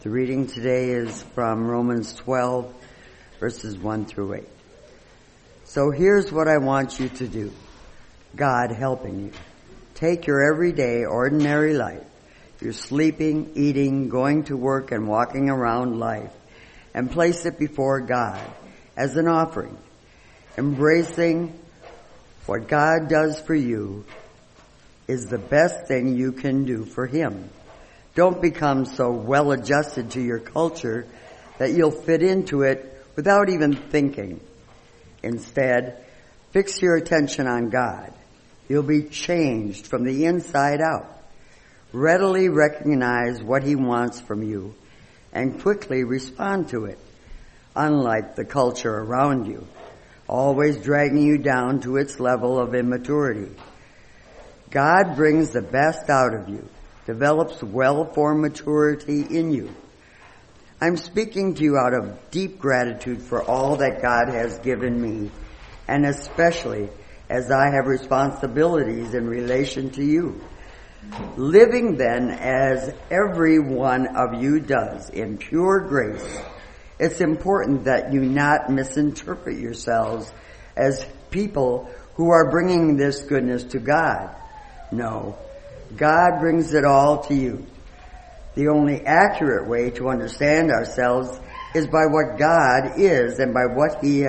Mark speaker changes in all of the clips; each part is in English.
Speaker 1: The reading today is from Romans 12, verses 1 through 8. So here's what I want you to do. God helping you. Take your everyday, ordinary life, your sleeping, eating, going to work, and walking around life, and place it before God as an offering. Embracing what God does for you is the best thing you can do for Him. Don't become so well adjusted to your culture that you'll fit into it without even thinking. Instead, fix your attention on God. You'll be changed from the inside out. Readily recognize what He wants from you and quickly respond to it, unlike the culture around you, always dragging you down to its level of immaturity. God brings the best out of you, develops well-formed maturity in you. I'm speaking to you out of deep gratitude for all that God has given me, and especially as I have responsibilities in relation to you. Living then as every one of you does in pure grace, it's important that you not misinterpret yourselves as people who are bringing this goodness to God. No, God brings it all to you. The only accurate way to understand ourselves is by what God is and by what He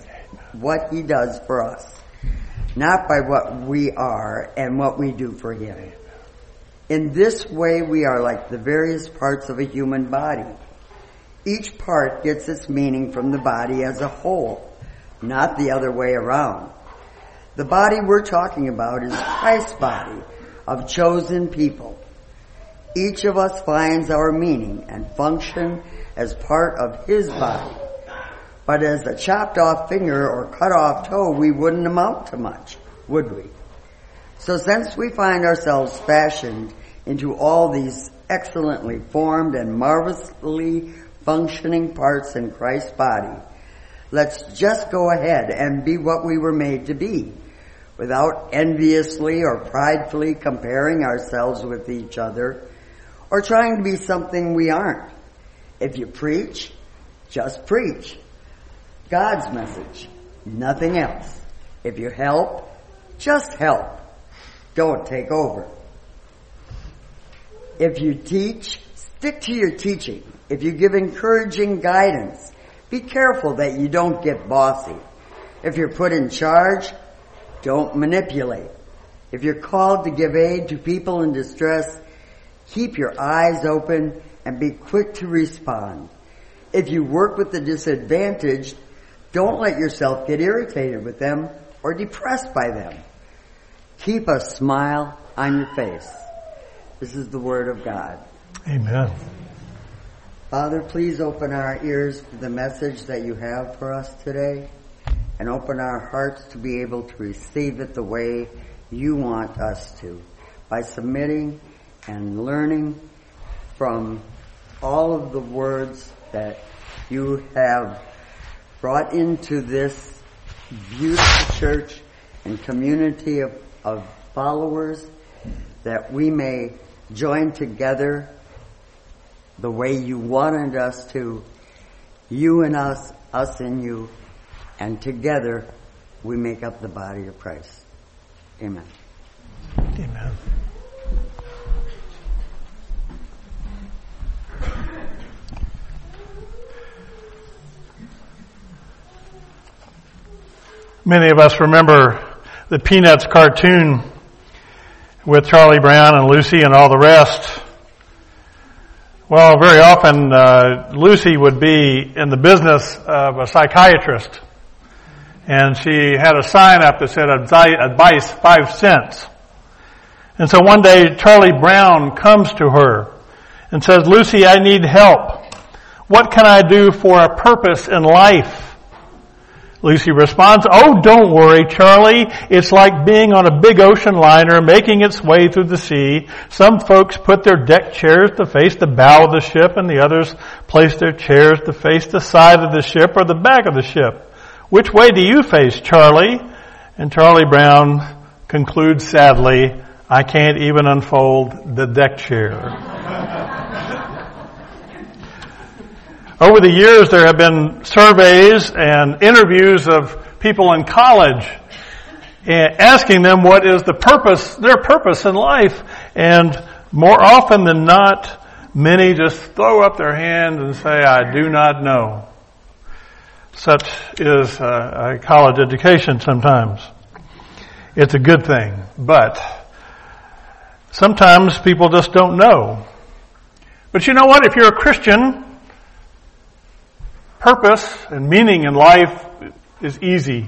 Speaker 1: does for us, not by what we are and what we do for Him. In this way, we are like the various parts of a human body. Each part gets its meaning from the body as a whole, not the other way around. The body we're talking about is Christ's body of chosen people. Each of us finds our meaning and function as part of His body. But as a chopped off finger or cut off toe, we wouldn't amount to much, would we? So since we find ourselves fashioned into all these excellently formed and marvelously functioning parts in Christ's body, let's just go ahead and be what we were made to be, without enviously or pridefully comparing ourselves with each other, or trying to be something we aren't. If you preach, just preach God's message, nothing else. If you help, just help. Don't take over. If you teach, stick to your teaching. If you give encouraging guidance, be careful that you don't get bossy. If you're put in charge, don't manipulate. If you're called to give aid to people in distress, keep your eyes open and be quick to respond. If you work with the disadvantaged, don't let yourself get irritated with them or depressed by them. Keep a smile on your face. This is the Word of God.
Speaker 2: Amen.
Speaker 1: Father, please open our ears to the message that you have for us today, and open our hearts to be able to receive it the way you want us to, by submitting and learning from all of the words that you have brought into this beautiful church and community of followers, that we may join together the way you wanted us to, you and us in you, and together we make up the body of Christ. Amen.
Speaker 2: Amen. Many of us remember the Peanuts cartoon with Charlie Brown and Lucy and all the rest. Well, very often Lucy would be in the business of a psychiatrist, and she had a sign up that said advice 5 cents. And so one day Charlie Brown comes to her and says, "Lucy, I need help. What can I do for a purpose in life?" Lucy responds, "Oh, don't worry, Charlie. It's like being on a big ocean liner making its way through the sea. Some folks put their deck chairs to face the bow of the ship, and the others place their chairs to face the side of the ship or the back of the ship. Which way do you face, Charlie?" And Charlie Brown concludes sadly, "I can't even unfold the deck chair." Over the years, there have been surveys and interviews of people in college asking them what is their purpose in life. And more often than not, many just throw up their hands and say, I do not know. Such is a college education sometimes. It's a good thing, but sometimes people just don't know. But you know what? If you're a Christian, purpose and meaning in life is easy.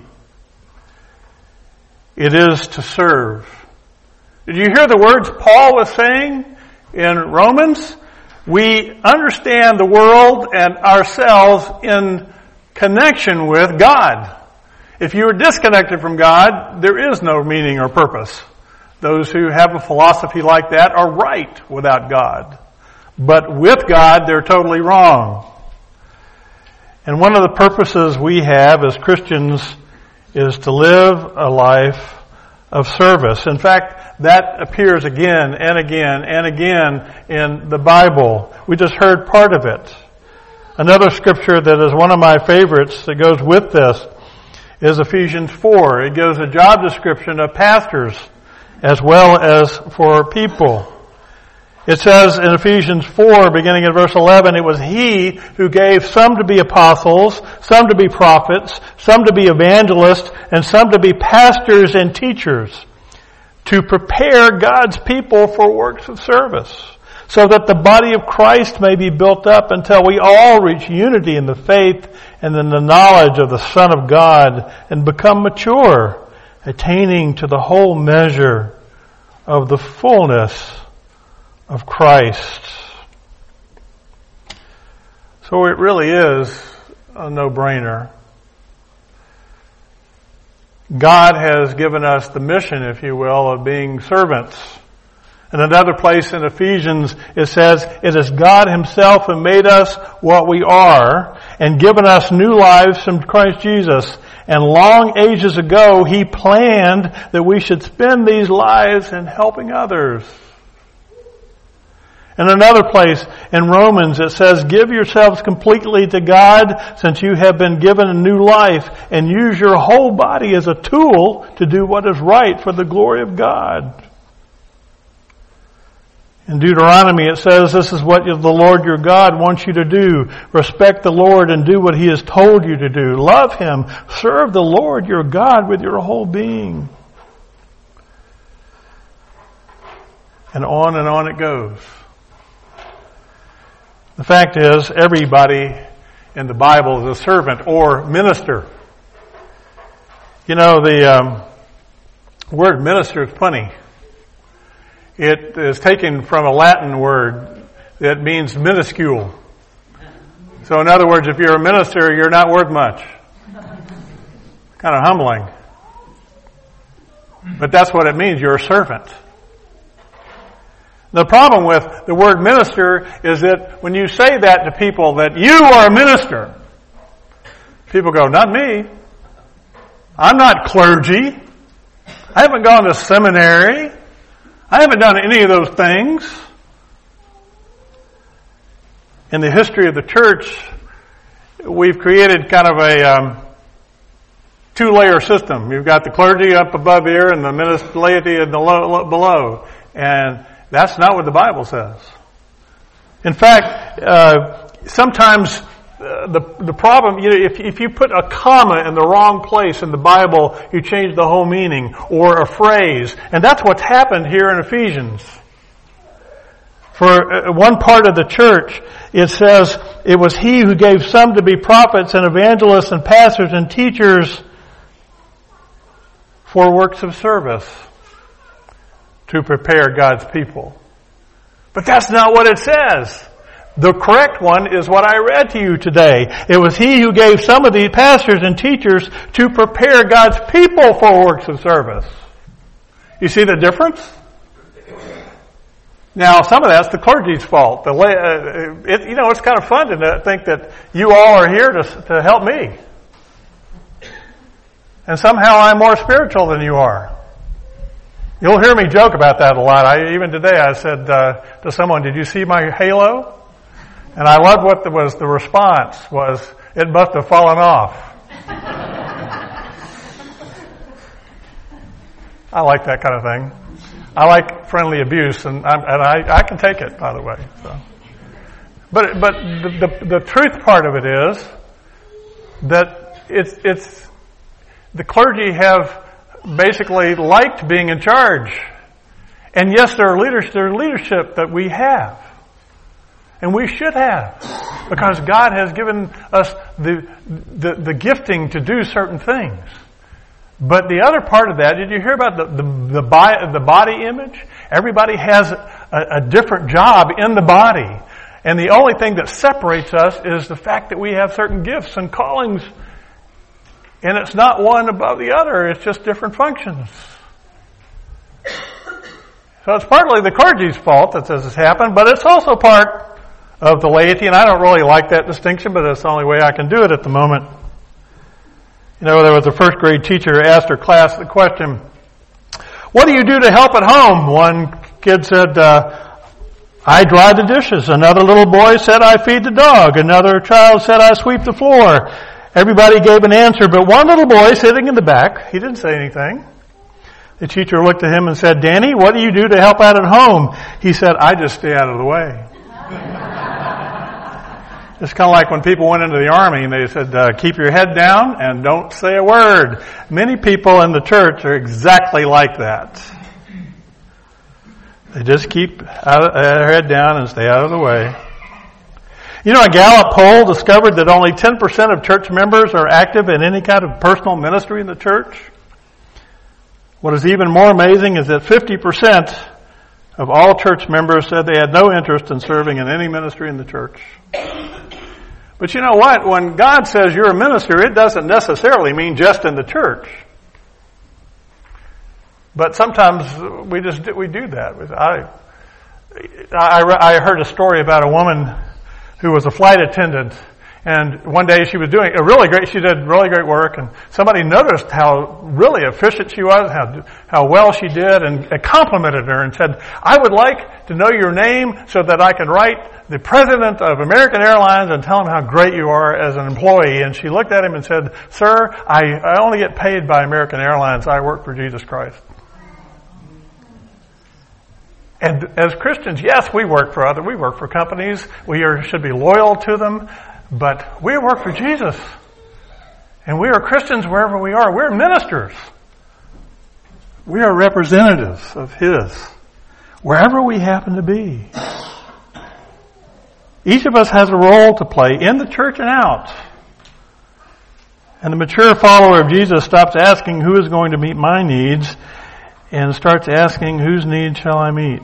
Speaker 2: It is to serve. Did you hear the words Paul was saying in Romans? We understand the world and ourselves in connection with God. If you are disconnected from God, there is no meaning or purpose. Those who have a philosophy like that are right without God. But with God, they're totally wrong. And one of the purposes we have as Christians is to live a life of service. In fact, that appears again and again and again in the Bible. We just heard part of it. Another scripture that is one of my favorites that goes with this is Ephesians 4. It gives a job description of pastors as well as for people. It says in Ephesians 4, beginning at verse 11, it was He who gave some to be apostles, some to be prophets, some to be evangelists, and some to be pastors and teachers, to prepare God's people for works of service, so that the body of Christ may be built up until we all reach unity in the faith and in the knowledge of the Son of God and become mature, attaining to the whole measure of the fullness of Christ. So it really is a no-brainer. God has given us the mission, if you will, of being servants. In another place in Ephesians, it says, it is God Himself who made us what we are and given us new lives from Christ Jesus. And long ages ago, He planned that we should spend these lives in helping others. In another place in Romans it says, give yourselves completely to God since you have been given a new life, and use your whole body as a tool to do what is right for the glory of God. In Deuteronomy it says, this is what the Lord your God wants you to do. Respect the Lord and do what He has told you to do. Love Him. Serve the Lord your God with your whole being. And on it goes. The fact is, everybody in the Bible is a servant or minister. You know, the word minister is funny. It is taken from a Latin word that means minuscule. So in other words, if you're a minister, you're not worth much. Kind of humbling. But that's what it means. You're a servant. The problem with the word minister is that when you say that to people that you are a minister, people go, not me. I'm not clergy. I haven't gone to seminary. I haven't done any of those things. In the history of the church, we've created kind of a two-layer system. You've got the clergy up above here and the laity below. And that's not what the Bible says. In fact, sometimes the problem, if you put a comma in the wrong place in the Bible, you change the whole meaning, or a phrase. And that's what's happened here in Ephesians. For one part of the church, it says, it was He who gave some to be prophets and evangelists and pastors and teachers for works of service, to prepare God's people. But that's not what it says. The correct one is what I read to you today. It was He who gave some of the pastors and teachers to prepare God's people for works of service. You see the difference? Now, some of that's the clergy's fault. It's kind of fun to think that you all are here to help me. And somehow I'm more spiritual than you are. You'll hear me joke about that a lot. Even today I said to someone, did you see my halo? And I loved what the response was. It must have fallen off. I like that kind of thing. I like friendly abuse, and I can take it, by the way. So. But the truth part of it is that it's the clergy have basically liked being in charge. And yes, there are leadership that we have. And we should have. Because God has given us the gifting to do certain things. But the other part of that, did you hear about the body image? Everybody has a different job in the body. And the only thing that separates us is the fact that we have certain gifts and callings. And it's not one above the other. It's just different functions. So it's partly the clergy's fault that this has happened, but it's also part of the laity. And I don't really like that distinction, but that's the only way I can do it at the moment. You know, there was a first grade teacher who asked her class the question, what do you do to help at home? One kid said, I dry the dishes. Another little boy said, I feed the dog. Another child said, I sweep the floor. Everybody gave an answer, but one little boy sitting in the back, he didn't say anything. The teacher looked at him and said, Danny, what do you do to help out at home? He said, I just stay out of the way. It's kind of like when people went into the army and they said, keep your head down and don't say a word. Many people in the church are exactly like that. They just keep their head down and stay out of the way. You know, a Gallup poll discovered that only 10% of church members are active in any kind of personal ministry in the church. What is even more amazing is that 50% of all church members said they had no interest in serving in any ministry in the church. But you know what? When God says you're a minister, it doesn't necessarily mean just in the church. But sometimes we do that. I heard a story about a woman who was a flight attendant, and one day she was doing she did really great work, and somebody noticed how really efficient she was, how well she did, and complimented her and said, I would like to know your name so that I can write the president of American Airlines and tell him how great you are as an employee. And she looked at him and said, sir, I only get paid by American Airlines. I work for Jesus Christ. And as Christians, yes, we work for companies. We should be loyal to them. But we work for Jesus. And we are Christians wherever we are. We're ministers. We are representatives of His, wherever we happen to be. Each of us has a role to play in the church and out. And the mature follower of Jesus stops asking who is going to meet my needs and starts asking whose needs shall I meet.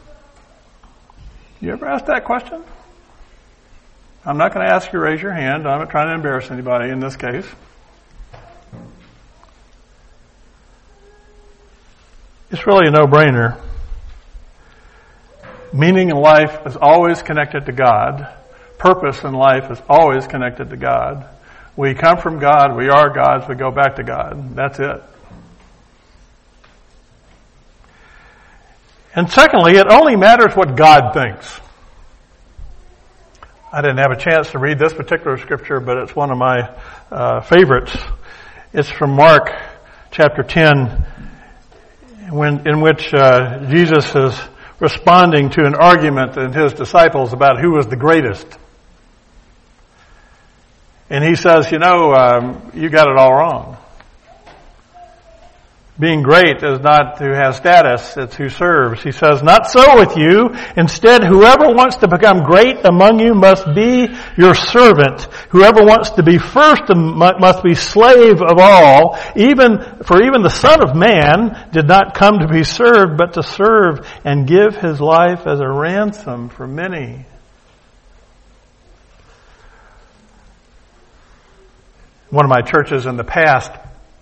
Speaker 2: You ever ask that question? I'm not going to ask you to raise your hand. I'm not trying to embarrass anybody in this case. It's really a no-brainer. Meaning in life is always connected to God. Purpose in life is always connected to God. We come from God. We are God's. We go back to God. That's it. And secondly, it only matters what God thinks. I didn't have a chance to read this particular scripture, but it's one of my favorites. It's from Mark chapter 10, in which Jesus is responding to an argument in his disciples about who was the greatest. And he says, you got it all wrong. Being great is not who has status, it's who serves. He says, not so with you. Instead, whoever wants to become great among you must be your servant. Whoever wants to be first must be slave of all. Even the Son of Man did not come to be served, but to serve and give his life as a ransom for many. One of my churches in the past,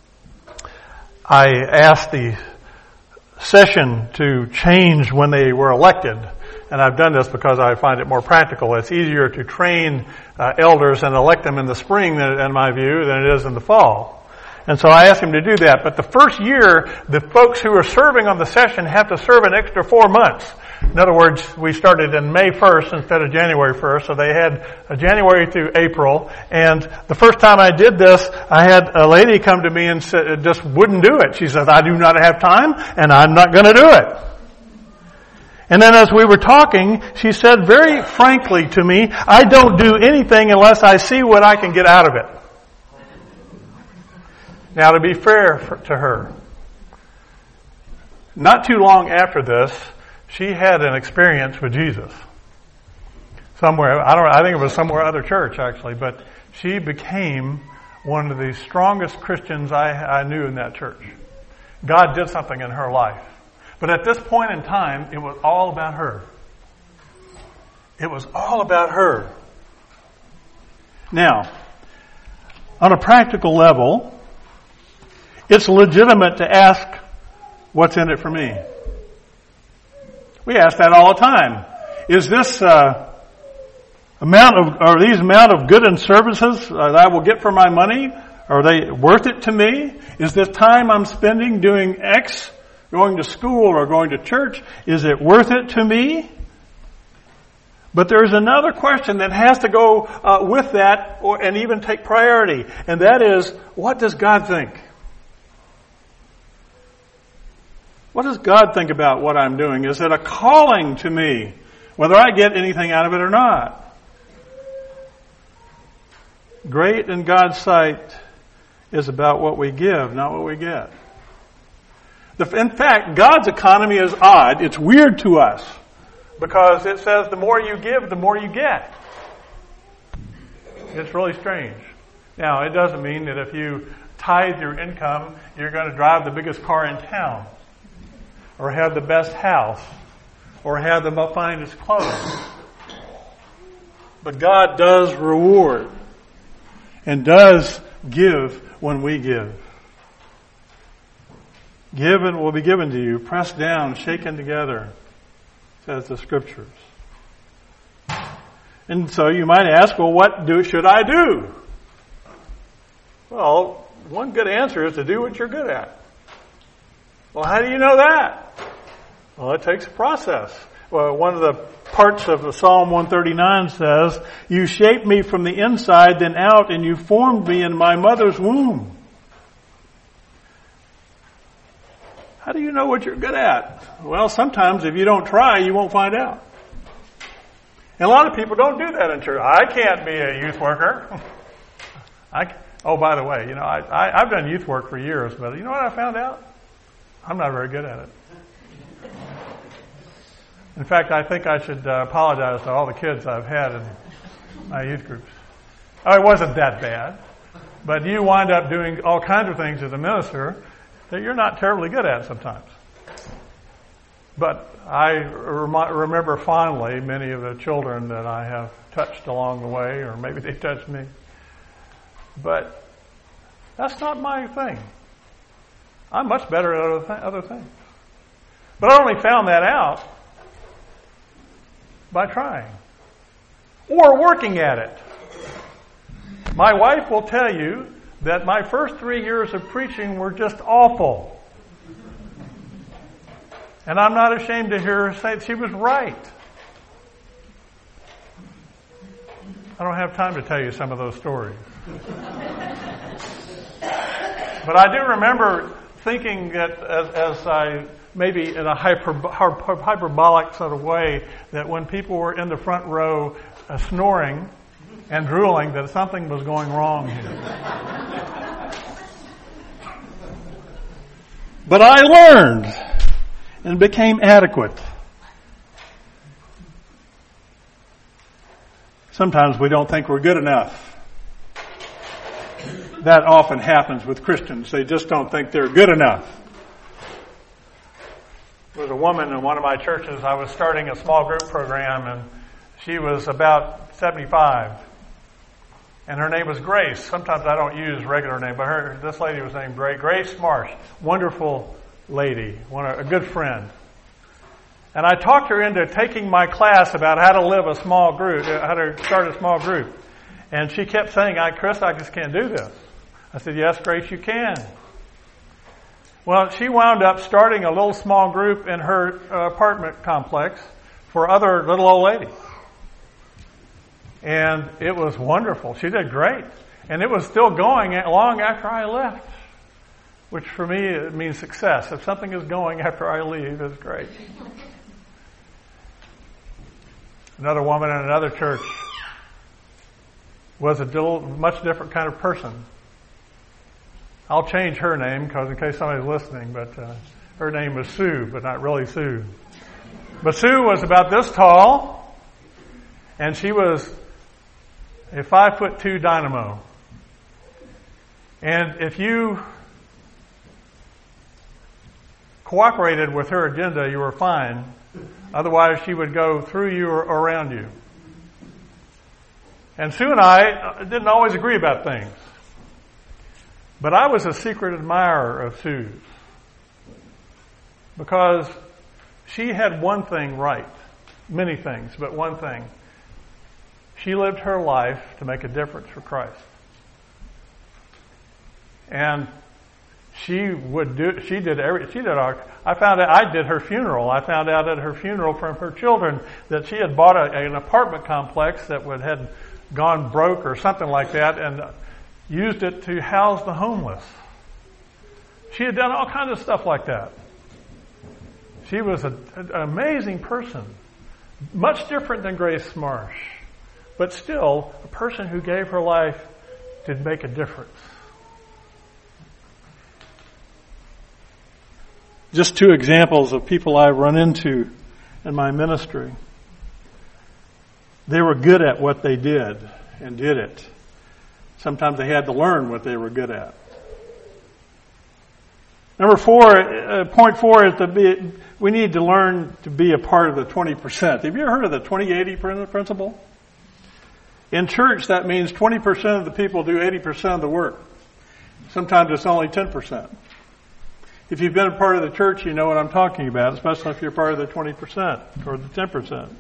Speaker 2: I asked the session to change when they were elected. And I've done this because I find it more practical. It's easier to train elders and elect them in the spring, in my view, than it is in the fall. And so I asked him to do that. But the first year, the folks who are serving on the session have to serve an extra 4 months. In other words, we started in May 1st instead of January 1st, so they had January through April. And the first time I did this, I had a lady come to me and said, just wouldn't do it. She says, I do not have time, and I'm not going to do it. And then as we were talking, she said very frankly to me, I don't do anything unless I see what I can get out of it. Now, to be fair to her, not too long after this, she had an experience with Jesus. Somewhere, I think it was somewhere other church actually, but she became one of the strongest Christians I knew in that church. God did something in her life. But at this point in time, it was all about her. It was all about her. Now, on a practical level, it's legitimate to ask, what's in it for me? We ask that all the time. Is this amount of good and services that I will get for my money, are they worth it to me? Is this time I'm spending doing X, going to school or going to church, is it worth it to me? But there's another question that has to go with that and even take priority. And that is, what does God think? What does God think about what I'm doing? Is it a calling to me, whether I get anything out of it or not? Great in God's sight is about what we give, not what we get. In fact, God's economy is odd. It's weird to us because it says the more you give, the more you get. It's really strange. Now, it doesn't mean that if you tithe your income, you're going to drive the biggest car in town or have the best house or have the finest clothes. But God does reward and does give when we give. Give and it will be given to you, pressed down, shaken together, says the Scriptures. And so you might ask, well, what should I do? Well, one good answer is to do what you're good at. Well, how do you know that? Well, it takes a process. Well, one of the parts of Psalm 139 says, you shaped me from the inside, then out, and you formed me in my mother's womb. How do you know what you're good at? Well, sometimes if you don't try, you won't find out. And a lot of people don't do that in church. I can't be a youth worker. Oh, by the way, I've done youth work for years, but you know what I found out? I'm not very good at it. In fact, I think I should apologize to all the kids I've had in my youth groups. Oh, it wasn't that bad. But you wind up doing all kinds of things as a minister that you're not terribly good at sometimes. But I remember fondly many of the children that I have touched along the way, or maybe they touched me. But that's not my thing. I'm much better at other things. But I only found that out by trying or working at it. My wife will tell you that my first 3 years of preaching were just awful. And I'm not ashamed to hear her say she was right. I don't have time to tell you some of those stories. But I do remember thinking that as I, maybe in a hyperbolic sort of way, that when people were in the front row snoring and drooling, that something was going wrong here. But I learned and became adequate. Sometimes we don't think we're good enough. That often happens with Christians. They just don't think they're good enough. There was a woman in one of my churches. I was starting a small group program, and she was about 75. And her name was Grace. Sometimes I don't use regular name, but this lady was named Grace Marsh. Wonderful lady, a good friend. And I talked her into taking my class about how to live a small group, how to start a small group. And she kept saying, Chris, I just can't do this. I said, yes, Grace, you can. Well, she wound up starting a little small group in her apartment complex for other little old ladies. And it was wonderful. She did great. And it was still going long after I left, which for me it means success. If something is going after I leave, it's great. Another woman in another church was a much different kind of person. I'll change her name because in case somebody's listening, but her name was Sue, but not really Sue. But Sue was about this tall, and she was a 5'2" dynamo. And if you cooperated with her agenda, you were fine. Otherwise, she would go through you or around you. And Sue and I didn't always agree about things. But I was a secret admirer of Sue's. Because she had one thing right. Many things, but one thing. She lived her life to make a difference for Christ. And I found out, I did her funeral. I found out at her funeral from her children that she had bought an apartment complex that had gone broke or something like that and used it to house the homeless. She had done all kinds of stuff like that. She was an amazing person. Much different than Grace Marsh. But still, a person who gave her life to make a difference. Just two examples of people I've run into in my ministry. They were good at what they did and did it. Sometimes they had to learn what they were good at. Number 4, point 4 is we need to learn to be a part of the 20%. Have you ever heard of the 20-80 principle? In church, that means 20% of the people do 80% of the work. Sometimes it's only 10%. If you've been a part of the church, you know what I'm talking about, especially if you're part of the 20% or the 10%.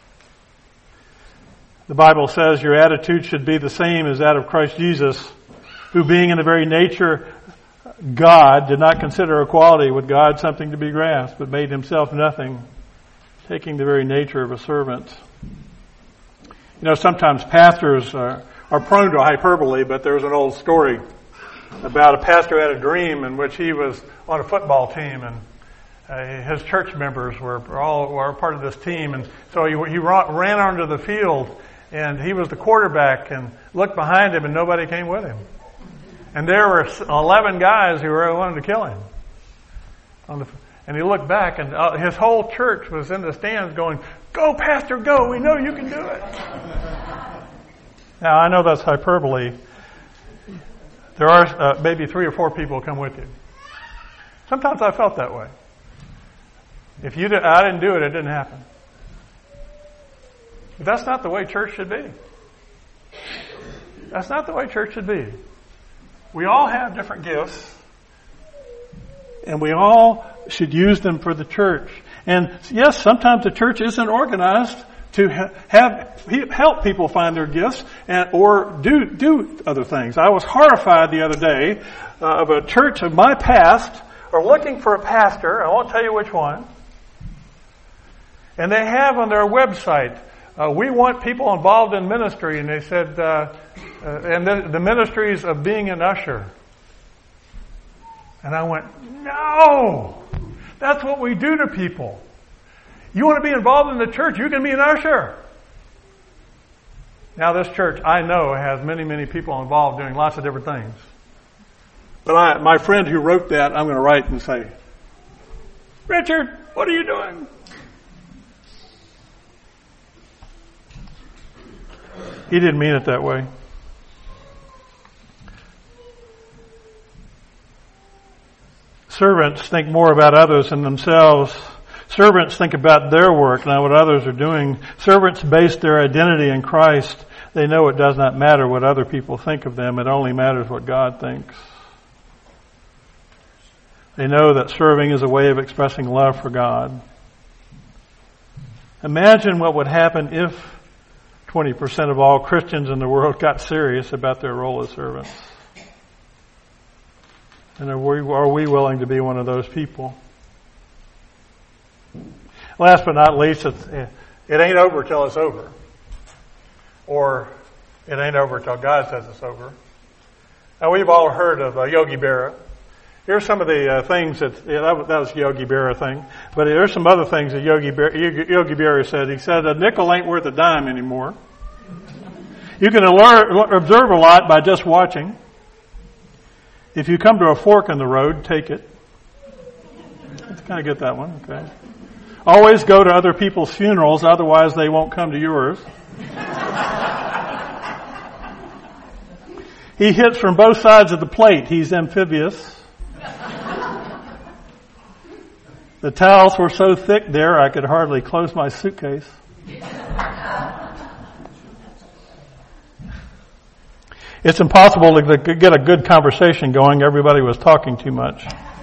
Speaker 2: The Bible says your attitude should be the same as that of Christ Jesus, who being in the very nature God, did not consider equality with God something to be grasped, but made himself nothing, taking the very nature of a servant. You know, sometimes pastors are prone to hyperbole, but there's an old story about a pastor who had a dream in which he was on a football team and his church members were part of this team, and so he ran onto the field and he was the quarterback and looked behind him and nobody came with him. And there were 11 guys who were wanting to kill him. And he looked back and his whole church was in the stands going, "Go, Pastor, go. We know you can do it." Now, I know that's hyperbole. There are maybe 3 or 4 people come with you. Sometimes I felt that way. If I didn't do it, it didn't happen. But that's not the way church should be. That's not the way church should be. We all have different gifts, and we all should use them for the church. And yes, sometimes the church isn't organized to help people find their gifts or do other things. I was horrified the other day of a church of my past are looking for a pastor. I won't tell you which one. And they have on their website, we want people involved in ministry. And they said, and the ministries of being an usher. And I went, no! That's what we do to people. You want to be involved in the church, you can be an usher. Now this church, I know, has many, many people involved doing lots of different things. But my friend who wrote that, I'm going to write and say, "Richard, what are you doing?" He didn't mean it that way. Servants think more about others than themselves. Servants think about their work, not what others are doing. Servants base their identity in Christ. They know it does not matter what other people think of them. It only matters what God thinks. They know that serving is a way of expressing love for God. Imagine what would happen if 20% of all Christians in the world got serious about their role as servants. And are we willing to be one of those people? Last but not least, it ain't over till it's over. Or it ain't over till God says it's over. Now we've all heard of Yogi Berra. Here's some of the things that was Yogi Berra thing. But there's some other things that Yogi Berra said. He said, a nickel ain't worth a dime anymore. You can observe a lot by just watching. If you come to a fork in the road, take it. Let's kind of get that one, okay. Always go to other people's funerals, otherwise they won't come to yours. He hits from both sides of the plate. He's amphibious. The towels were so thick there, I could hardly close my suitcase. It's impossible to get a good conversation going. Everybody was talking too much.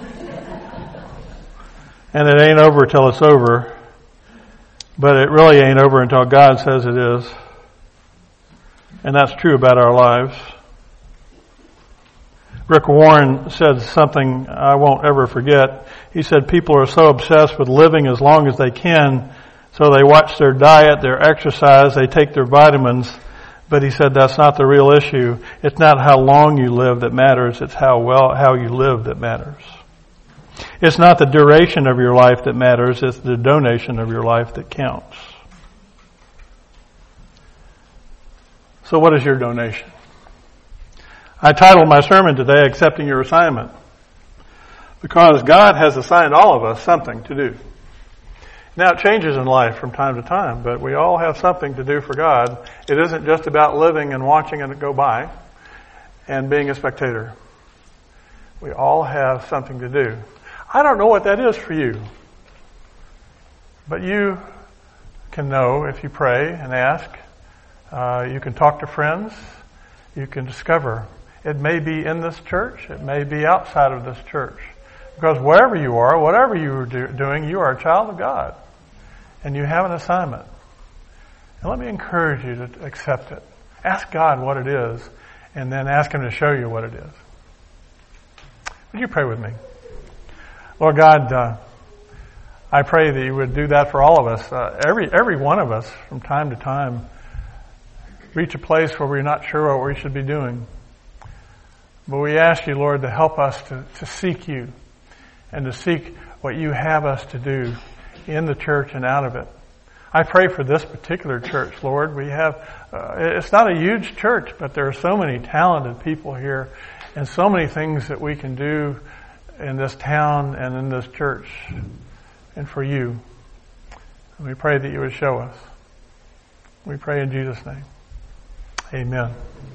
Speaker 2: And it ain't over till it's over. But it really ain't over until God says it is. And that's true about our lives. Rick Warren said something I won't ever forget. He said people are so obsessed with living as long as they can, so they watch their diet, their exercise, they take their vitamins. But he said that's not the real issue. It's not how long you live that matters, it's how you live that matters. It's not the duration of your life that matters, it's the donation of your life that counts. So what is your donation? I titled my sermon today, Accepting Your Assignment, because God has assigned all of us something to do. Now it changes in life from time to time, but we all have something to do for God. It isn't just about living and watching it go by and being a spectator. We all have something to do. I don't know what that is for you, but you can know if you pray and ask. You can talk to friends. You can discover. It may be in this church. It may be outside of this church. Because wherever you are, whatever you are doing, you are a child of God. And you have an assignment. And let me encourage you to accept it. Ask God what it is, and then ask Him to show you what it is. Would you pray with me? Lord God, I pray that you would do that for all of us. Every one of us, from time to time, reach a place where we're not sure what we should be doing. But we ask you, Lord, to help us to seek you and to seek what you have us to do in the church and out of it. I pray for this particular church, Lord. We have, it's not a huge church, but there are so many talented people here and so many things that we can do in this town and in this church and for you. And we pray that you would show us. We pray in Jesus' name. Amen.